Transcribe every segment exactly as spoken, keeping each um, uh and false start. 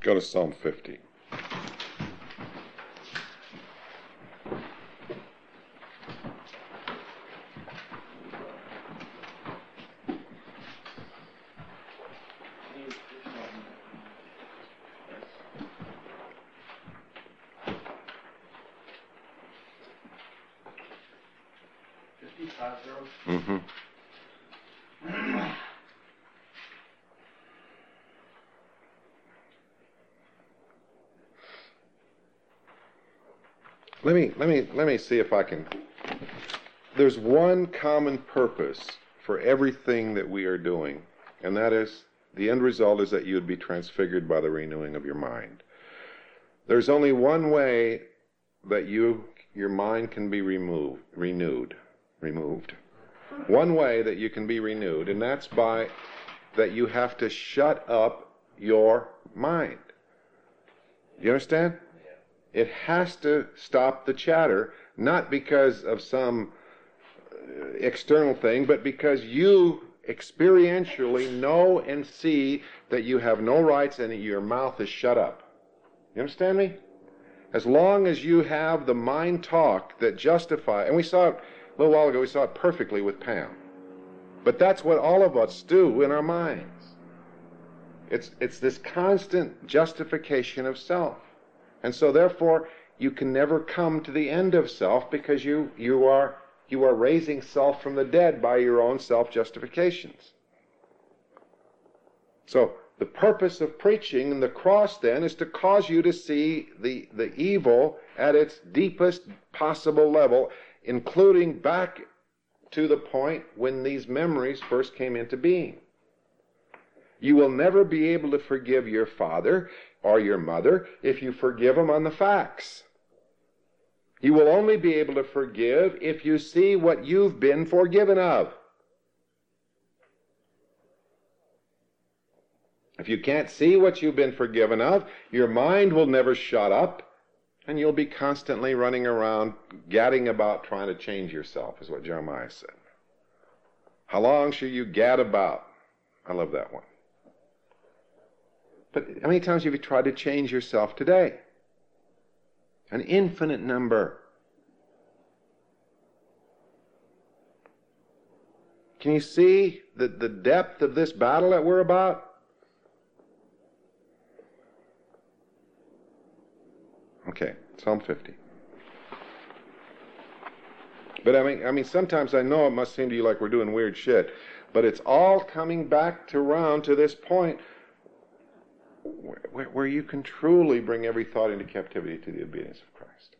Go to Psalm fifty. Mm-hmm. Let me let me let me see if I can. There's one common purpose for everything that we are doing, and that is the end result is that you would be transfigured by the renewing of your mind. There's only one way that you your mind can be removed, renewed, removed. One way that you can be renewed, and that's by that you have to shut up your mind. Do you understand? It has to stop the chatter, not because of some external thing, but because you experientially know and see that you have no rights and your mouth is shut up. You understand me? As long as you have the mind talk that justify, and we saw it a little while ago, we saw it perfectly with Pam. But that's what all of us do in our minds. It's, it's this constant justification of self. And so therefore, you can never come to the end of self because you, you, are, you are raising self from the dead by your own self-justifications. So the purpose of preaching and the cross then is to cause you to see the, the evil at its deepest possible level, including back to the point when these memories first came into being. You will never be able to forgive your father or your mother if you forgive them on the facts. You will only be able to forgive if you see what you've been forgiven of. If you can't see what you've been forgiven of, your mind will never shut up, and you'll be constantly running around gadding about trying to change yourself, is what Jeremiah said. How long shall you gad about? I love that one. But how many times have you tried to change yourself today? An infinite number. Can you see the, the depth of this battle that we're about? Okay, Psalm fifty. But I mean, I mean, sometimes I know it must seem to you like we're doing weird shit, but it's all coming back to round to this point where, where you can truly bring every thought into captivity to the obedience of Christ.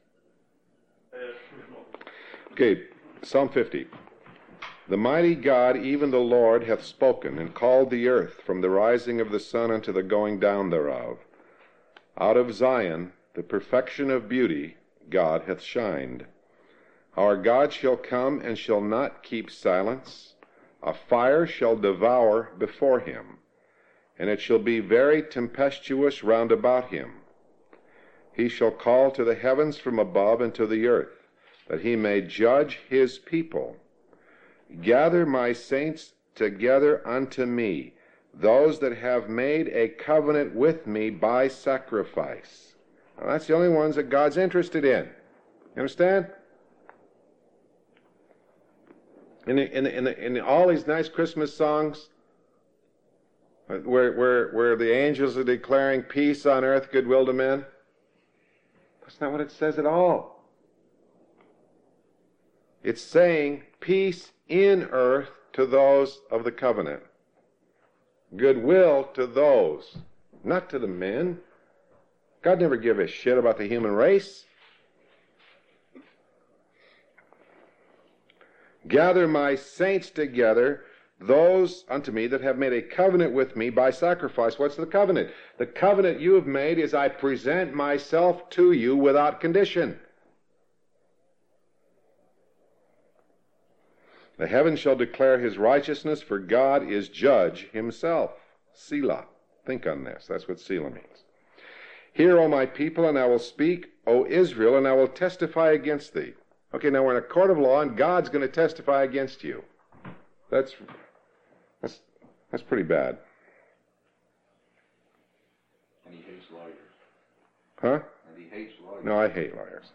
Okay, Psalm fifty. The mighty God, even the Lord, hath spoken, and called the earth from the rising of the sun unto the going down thereof. Out of Zion, the perfection of beauty, God hath shined. Our God shall come and shall not keep silence. A fire shall devour before him, and it shall be very tempestuous round about him. He shall call to the heavens from above and to the earth, that he may judge his people. Gather my saints together unto me, those that have made a covenant with me by sacrifice. Now, that's the only ones that God's interested in. You understand? In, the, in, the, in, the, in all these nice Christmas songs, where, where, where the angels are declaring peace on earth, goodwill to men, that's not what it says at all. It's saying peace in earth to those of the covenant. Goodwill to those, not to the men. God never gave a shit about the human race. Gather my saints together, those unto me that have made a covenant with me by sacrifice. What's the covenant? The covenant you have made is I present myself to you without condition. The heavens shall declare his righteousness, for God is judge himself. Selah. Think on this. That's what Selah means. Hear, O my people, and I will speak, O Israel, and I will testify against thee. Okay, now we're in a court of law, and God's going to testify against you. That's, that's, that's pretty bad. And he hates lawyers. Huh? And he hates lawyers. No, I hate liars.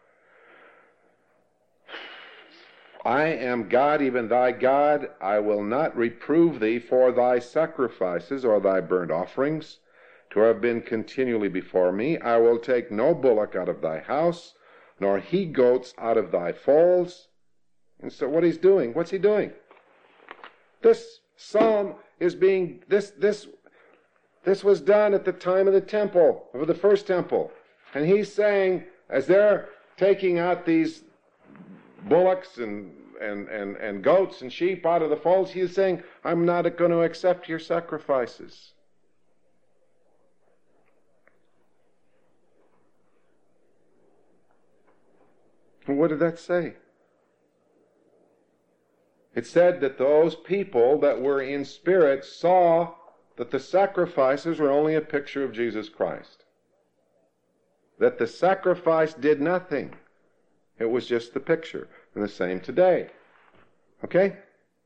I am God, even thy God. I will not reprove thee for thy sacrifices or thy burnt offerings, to have been continually before me. I will take no bullock out of thy house, nor he goats out of thy folds. And so what he's doing, what's he doing? This psalm is being, this, this, this was done at the time of the temple, of the first temple. And he's saying, as they're taking out these bullocks and, and, and, and goats and sheep out of the folds, he's saying, I'm not going to accept your sacrifices. And what did that say? It said that those people that were in spirit saw that the sacrifices were only a picture of Jesus Christ. That the sacrifice did nothing. It was just the picture. And the same today. Okay?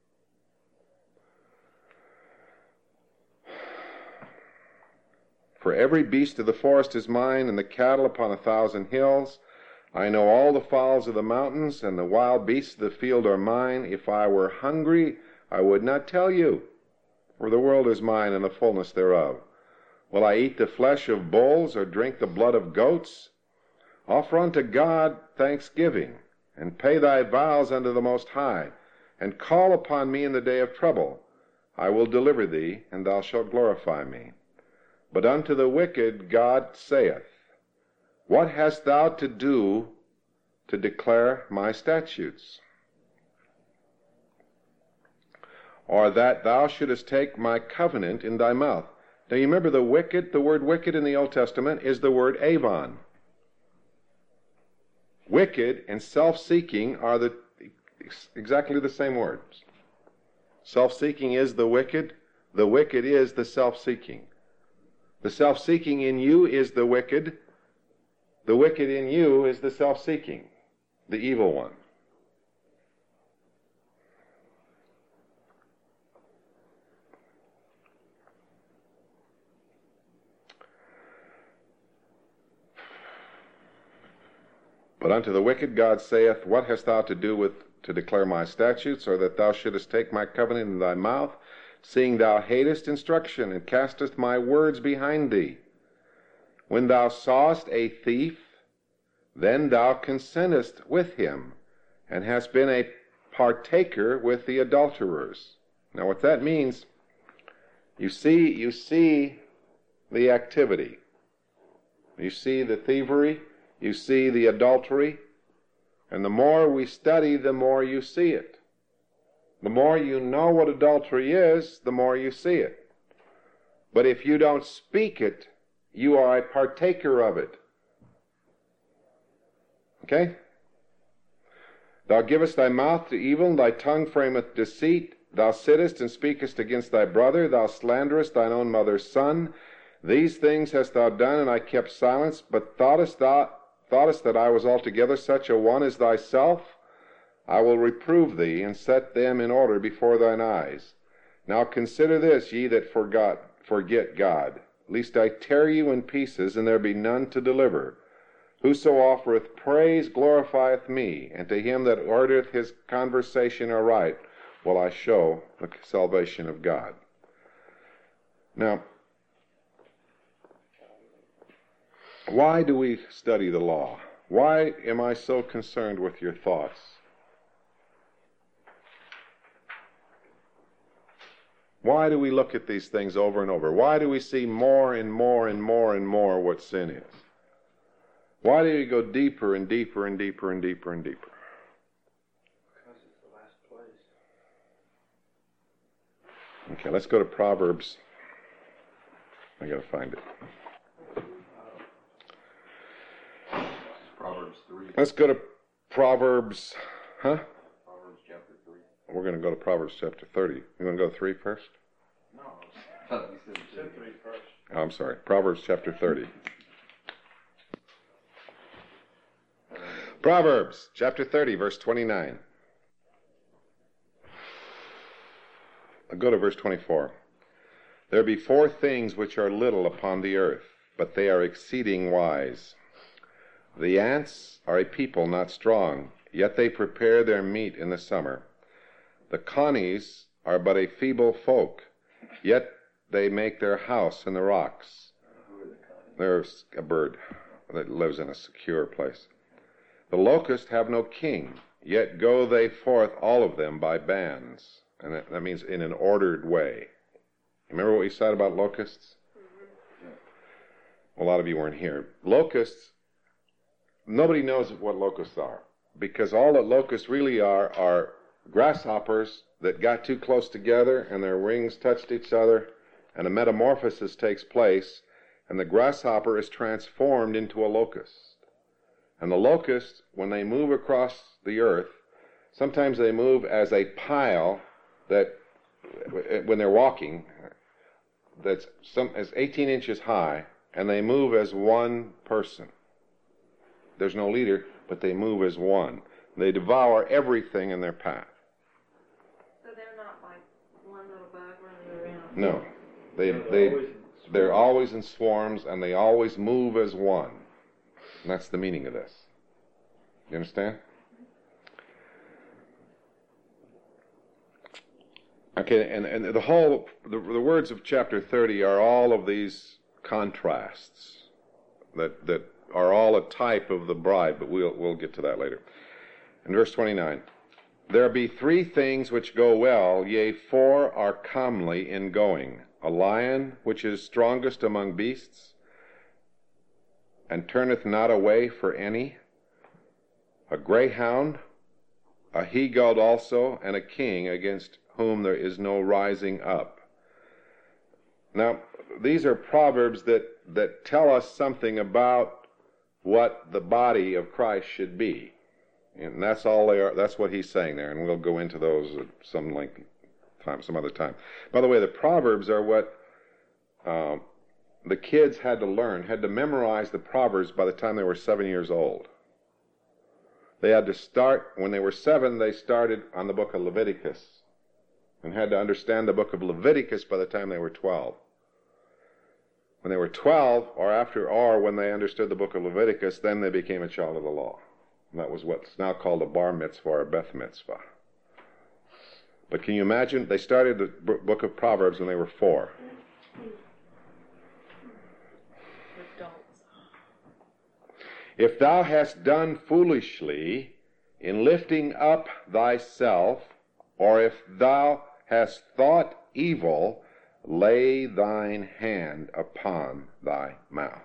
For every beast of the forest is mine, and the cattle upon a thousand hills. I know all the fowls of the mountains, and the wild beasts of the field are mine. If I were hungry, I would not tell you, for the world is mine and the fullness thereof. Will I eat the flesh of bulls, or drink the blood of goats? Offer unto God thanksgiving, and pay thy vows unto the Most High, and call upon me in the day of trouble. I will deliver thee, and thou shalt glorify me. But unto the wicked God saith, What hast thou to do to declare my statutes? Or that thou shouldest take my covenant in thy mouth. Now you remember the wicked, the word wicked in the Old Testament is the word avon. Wicked and self-seeking are the exactly the same words. Self-seeking is the wicked. The wicked is the self-seeking. The self-seeking in you is the wicked. The wicked in you is the self-seeking, the evil one. But unto the wicked God saith, What hast thou to do with to declare my statutes, or that thou shouldest take my covenant in thy mouth, seeing thou hatest instruction, and castest my words behind thee? When thou sawest a thief, then thou consentest with him, and hast been a partaker with the adulterers. Now what that means, you see, you see the activity. You see the thievery, you see the adultery, and the more we study, the more you see it. The more you know what adultery is, the more you see it. But if you don't speak it, you are a partaker of it. Okay? Thou givest thy mouth to evil, and thy tongue frameth deceit. Thou sittest and speakest against thy brother. Thou slanderest thine own mother's son. These things hast thou done, and I kept silence. But thoughtest thou, thoughtest that I was altogether such a one as thyself? I will reprove thee, and set them in order before thine eyes. Now consider this, ye that forgot, forget God, lest I tear you in pieces, and there be none to deliver. Whoso offereth praise glorifieth me, and to him that ordereth his conversation aright will I show the salvation of God. Now, why do we study the law? Why am I so concerned with your thoughts? Why do we look at these things over and over? Why do we see more and more and more and more what sin is? Why do we go deeper and deeper and deeper and deeper and deeper? Because it's the last place. Okay, let's go to Proverbs. I gotta find it. Proverbs three. Let's go to Proverbs, huh? Proverbs chapter three. We're going to go to Proverbs chapter thirty. You want to go to three first? No, I thought you said two. three first. Oh, I'm sorry. Proverbs chapter thirty. Proverbs chapter thirty, verse twenty-nine. I'll go to verse twenty-four. There be four things which are little upon the earth, but they are exceeding wise. The ants are a people not strong, yet they prepare their meat in the summer. The conies are but a feeble folk, yet they make their house in the rocks. There's a bird that lives in a secure place. The locusts have no king, yet go they forth all of them by bands. And that, that means in an ordered way. Remember what we said about locusts? A lot of you weren't here. Locusts, nobody knows what locusts are, because all that locusts really are are grasshoppers that got too close together and their wings touched each other, and a metamorphosis takes place, and the grasshopper is transformed into a locust. And the locusts, when they move across the earth, sometimes they move as a pile that, when they're walking, that's some is eighteen inches high, and they move as one person. There's no leader, but they move as one. They devour everything in their path. So they're not like one little bug running around? No. They, they, they're always in swarms, and they always move as one. And that's the meaning of this. You understand? Okay, and, and the whole, the, the words of chapter thirty are all of these contrasts that, that are all a type of the bride, but we'll, we'll get to that later. In verse twenty-nine, there be three things which go well, yea, four are comely in going. A lion which is strongest among beasts, and turneth not away for any. A greyhound, a he-goat also, and a king against whom there is no rising up. Now, these are proverbs that, that tell us something about what the body of Christ should be. And that's all they are, that's what he's saying there, and we'll go into those at some length time, some other time. By the way, the proverbs are what um, the kids had to learn, had to memorize the proverbs by the time they were seven years old. They had to start, when they were seven, they started on the book of Leviticus, and had to understand the book of Leviticus by the time they were twelve. When they were twelve, or after, or when they understood the book of Leviticus, then they became a child of the law. And that was what's now called a bar mitzvah or a beth mitzvah. But can you imagine? They started the book of Proverbs when they were four. If thou hast done foolishly in lifting up thyself, or if thou hast thought evil, lay thine hand upon thy mouth.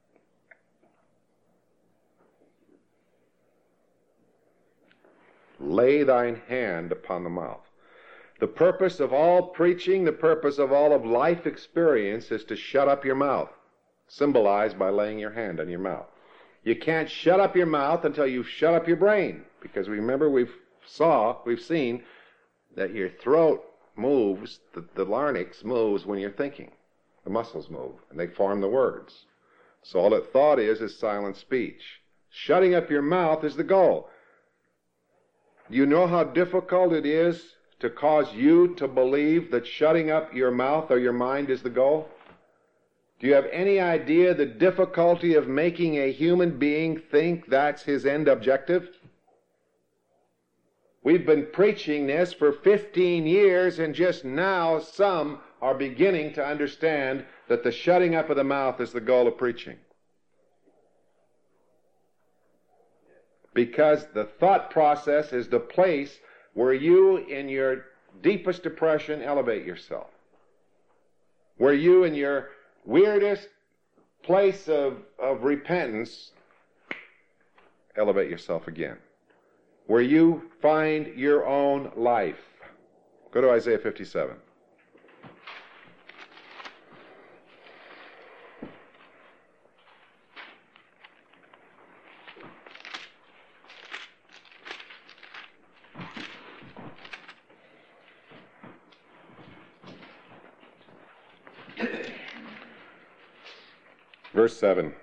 Lay thine hand upon the mouth. The purpose of all preaching, the purpose of all of life experience is to shut up your mouth, symbolized by laying your hand on your mouth. You can't shut up your mouth until you've shut up your brain, because remember we've saw, we've seen that your throat moves, the, the larynx moves when you're thinking. The muscles move, and they form the words. So all that thought is is silent speech. Shutting up your mouth is the goal. Do you know how difficult it is to cause you to believe that shutting up your mouth or your mind is the goal? Do you have any idea the difficulty of making a human being think that's his end objective? We've been preaching this for fifteen years, and just now some are beginning to understand that the shutting up of the mouth is the goal of preaching. Because the thought process is the place where you, in your deepest depression, elevate yourself. Where you, in your weirdest place of, of repentance, elevate yourself again. Where you find your own life. Go to Isaiah fifty-seven. Verse seven.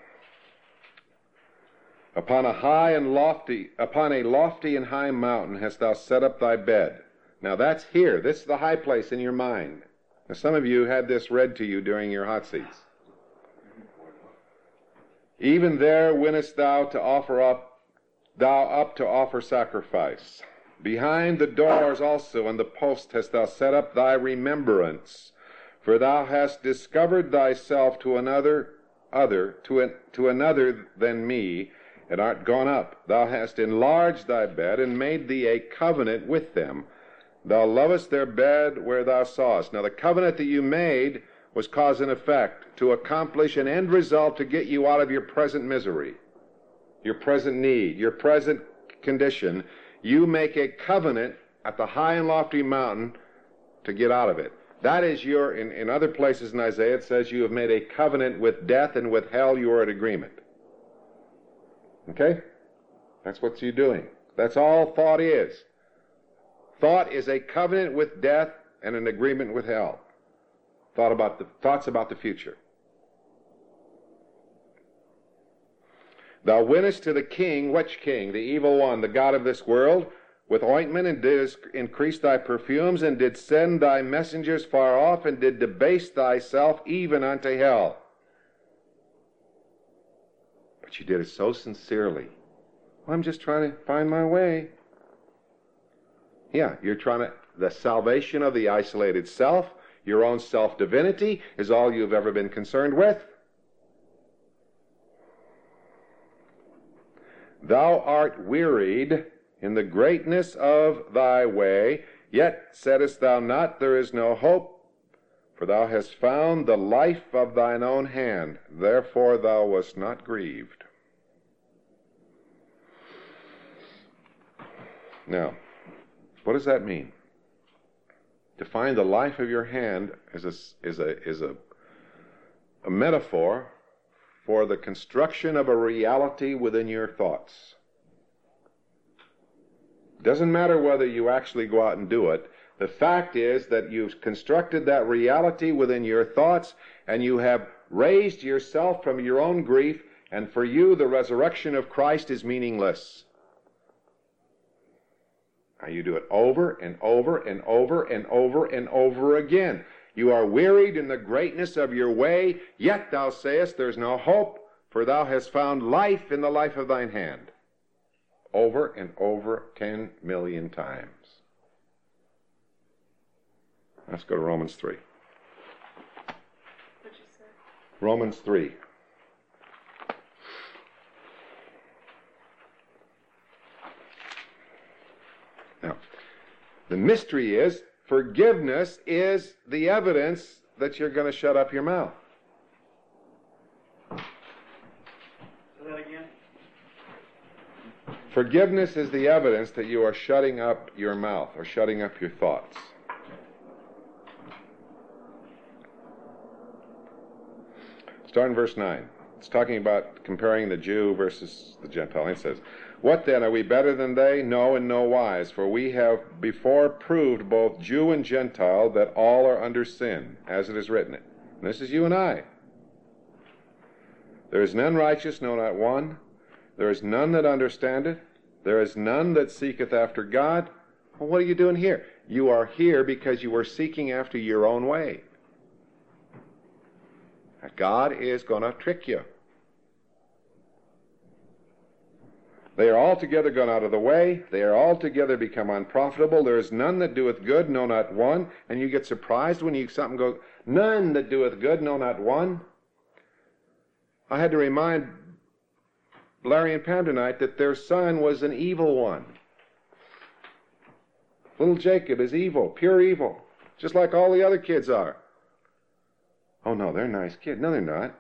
Upon a high and lofty, upon a lofty and high mountain hast thou set up thy bed. Now that's here. This is the high place in your mind. Now some of you had this read to you during your hot seats. Even there winnest thou to offer up, thou up to offer sacrifice. Behind the doors also and the post hast thou set up thy remembrance, for thou hast discovered thyself to another, other, to, an, to another than me, and art gone up. Thou hast enlarged thy bed, and made thee a covenant with them. Thou lovest their bed where thou sawest. Now the covenant that you made was cause and effect, to accomplish an end result to get you out of your present misery, your present need, your present condition. You make a covenant at the high and lofty mountain to get out of it. That is your, in, in other places in Isaiah, it says you have made a covenant with death, and with hell you are at agreement. Okay? That's what you're doing. That's all thought is. Thought is a covenant with death and an agreement with hell. Thought about the, thoughts about the future. Thou winnest to the king, which king? The evil one, the god of this world, with ointment, and didst increase thy perfumes, and did send thy messengers far off, and did debase thyself even unto hell. But you did it so sincerely. Well, I'm just trying to find my way. Yeah, you're trying to, the salvation of the isolated self, your own self-divinity, is all you've ever been concerned with. Thou art wearied in the greatness of thy way, yet saidst thou not, there is no hope, for thou hast found the life of thine own hand, therefore thou wast not grieved. Now, what does that mean? To find the life of your hand is a, is a, is a, a metaphor for the construction of a reality within your thoughts. It doesn't matter whether you actually go out and do it. The fact is that you've constructed that reality within your thoughts, and you have raised yourself from your own grief, and for you the resurrection of Christ is meaningless. Now you do it over and over and over and over and over again. You are wearied in the greatness of your way, yet thou sayest, there's no hope, for thou hast found life in the life of thine hand. Over and over ten million times. Let's go to Romans three. What'd you say? Romans three. Now, the mystery is, forgiveness is the evidence that you're going to shut up your mouth. Say that again. Forgiveness is the evidence that you are shutting up your mouth or shutting up your thoughts. Start in verse nine. It's talking about comparing the Jew versus the Gentile. It says, what then, are we better than they? No, in no wise, for we have before proved both Jew and Gentile that all are under sin, as it is written. And this is you and I. There is none righteous, no, not one. There is none that understandeth. There is none that seeketh after God. Well, what are you doing here? You are here because you were seeking after your own way. God is going to trick you. They are altogether gone out of the way. They are altogether become unprofitable. There is none that doeth good, no, not one. And you get surprised when you something goes, none that doeth good, no, not one. I had to remind Larry and Pam tonight that their son was an evil one. Little Jacob is evil, pure evil, just like all the other kids are. Oh, no, they're nice kids. No, they're not.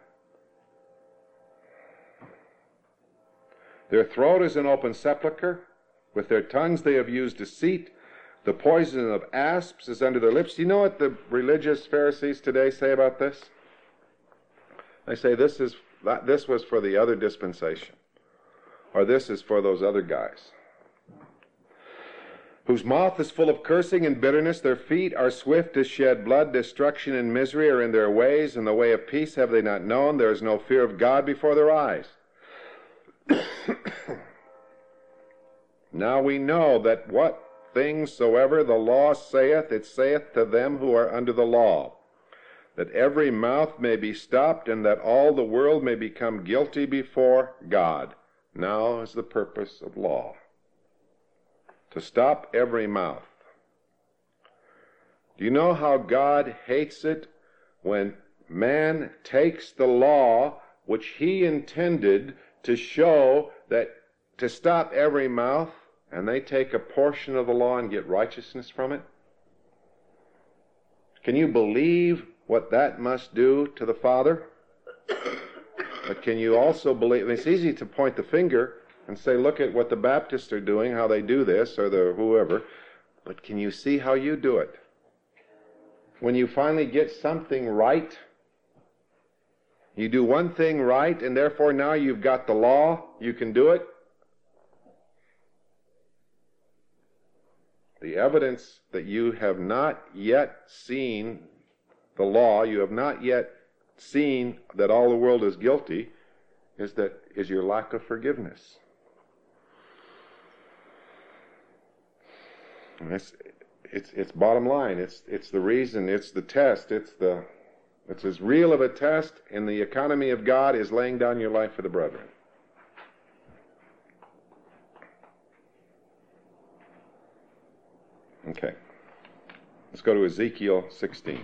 Their throat is an open sepulchre. With their tongues they have used deceit. The poison of asps is under their lips. Do you know what the religious Pharisees today say about this? They say this is this was for the other dispensation. Or this is for those other guys. Whose mouth is full of cursing and bitterness, their feet are swift to shed blood, destruction and misery are in their ways, and the way of peace have they not known. There is no fear of God before their eyes. Now we know that what things soever the law saith, it saith to them who are under the law, that every mouth may be stopped, and that all the world may become guilty before God. Now is the purpose of law, to stop every mouth. Do you know how God hates it when man takes the law which he intended to show that to stop every mouth, and they take a portion of the law and get righteousness from it? Can you believe what that must do to the Father? But can you also believe, it's easy to point the finger and say, look at what the Baptists are doing, how they do this, or the whoever, but can you see how you do it? When you finally get something right, you do one thing right, and therefore now you've got the law, you can do it. The evidence that you have not yet seen the law, you have not yet seen that all the world is guilty, is that is your lack of forgiveness. And it's, it's it's bottom line. It's it's the reason. It's the test. It's the it's as real of a test in the economy of God as laying down your life for the brethren. Okay. Let's go to Ezekiel sixteen.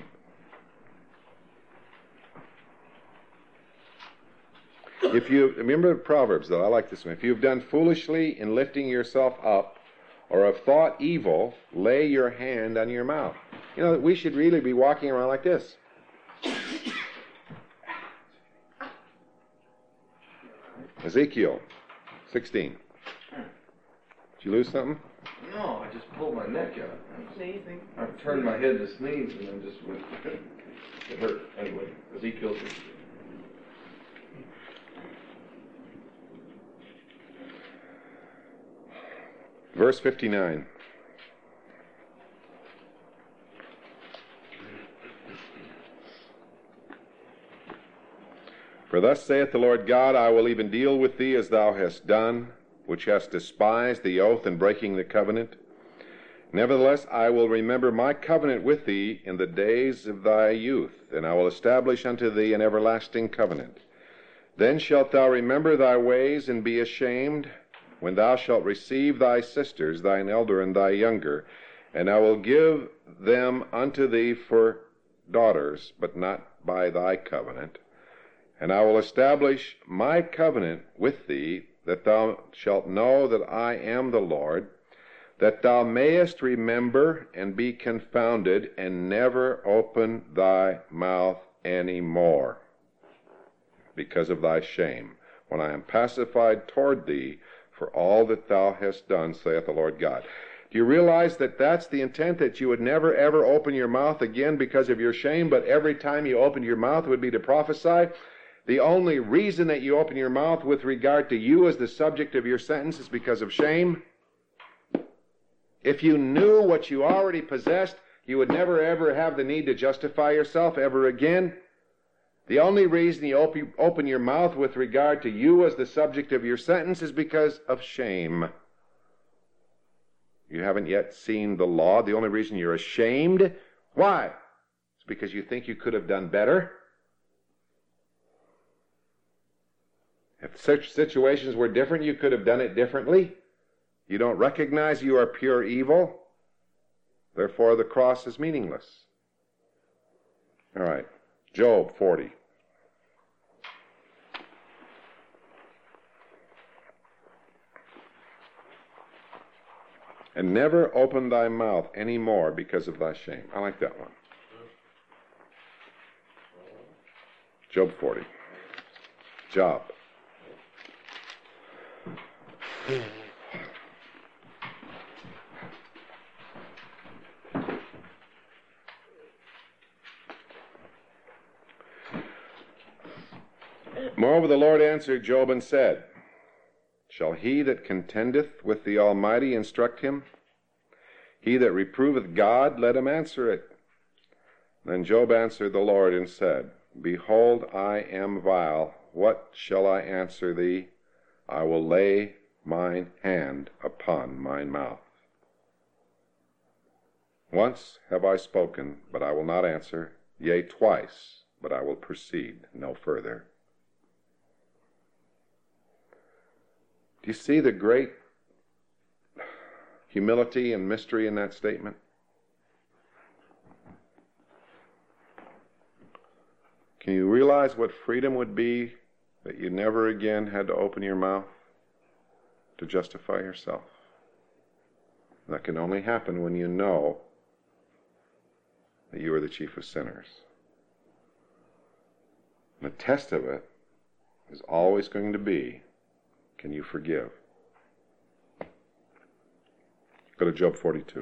If you remember the Proverbs, though, I like this one. If you've done foolishly in lifting yourself up, or have thought evil, lay your hand on your mouth. You know, we should really be walking around like this. Ezekiel sixteen. Did you lose something? No, I just pulled my neck out. Sneezing. I turned my head to sneeze and then just went. It hurt. Anyway, Ezekiel sixteen. Verse fifty-nine. For thus saith the Lord God, I will even deal with thee as thou hast done, which hast despised the oath and breaking the covenant. Nevertheless, I will remember my covenant with thee in the days of thy youth, and I will establish unto thee an everlasting covenant. Then shalt thou remember thy ways and be ashamed, when thou shalt receive thy sisters, thine elder and thy younger, and I will give them unto thee for daughters, but not by thy covenant. And I will establish my covenant with thee, that thou shalt know that I am the Lord, that thou mayest remember and be confounded, and never open thy mouth any more, because of thy shame, when I am pacified toward thee for all that thou hast done, saith the Lord God. Do you realize that that's the intent, that you would never ever open your mouth again because of your shame, but every time you opened your mouth would be to prophesy? The only reason that you open your mouth with regard to you as the subject of your sentence is because of shame. If you knew what you already possessed, you would never ever have the need to justify yourself ever again. The only reason you op- open your mouth with regard to you as the subject of your sentence is because of shame. You haven't yet seen the law. The only reason you're ashamed, why? It's because you think you could have done better. If such situations were different, you could have done it differently. You don't recognize you are pure evil. Therefore, the cross is meaningless. All right. Job forty. And never open thy mouth any more because of thy shame. I like that one. Job forty. Job. Moreover, the Lord answered Job and said, Shall he that contendeth with the Almighty instruct him? He that reproveth God, let him answer it. Then Job answered the Lord and said, Behold, I am vile. What shall I answer thee? I will lay mine hand upon mine mouth. Once have I spoken, but I will not answer. Yea, twice, but I will proceed no further. Do you see the great humility and mystery in that statement? Can you realize what freedom would be that you never again had to open your mouth to justify yourself? That can only happen when you know that you are the chief of sinners. And the test of it is always going to be, can you forgive? Go to Job forty-two.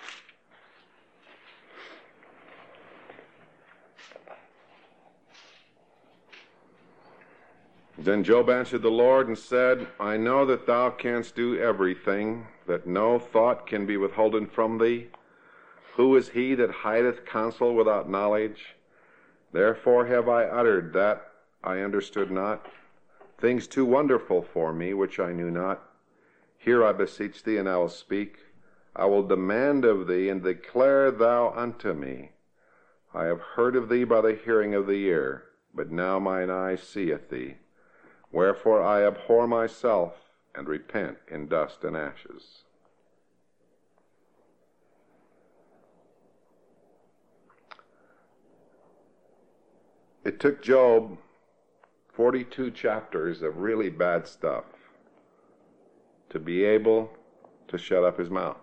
Then Job answered the Lord and said, I know that thou canst do everything, that no thought can be withholden from thee. Who is he that hideth counsel without knowledge? Therefore have I uttered that I understood not, things too wonderful for me, which I knew not. Hear, I beseech thee, and I will speak. I will demand of thee, and declare thou unto me. I have heard of thee by the hearing of the ear, but now mine eye seeth thee. Wherefore I abhor myself, and repent in dust and ashes. It took Job forty-two chapters of really bad stuff to be able to shut up his mouth.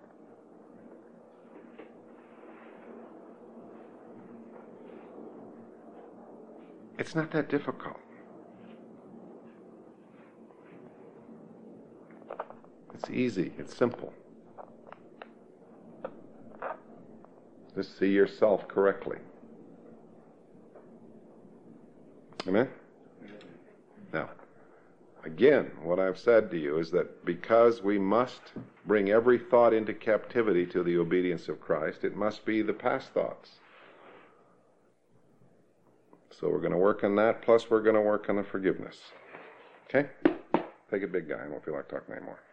It's not that difficult. It's easy. It's simple. Just see yourself correctly. Amen? Now, again, what I've said to you is that because we must bring every thought into captivity to the obedience of Christ, it must be the past thoughts. So we're going to work on that, plus we're going to work on the forgiveness. Okay? Take a big guy. I don't feel like talking anymore.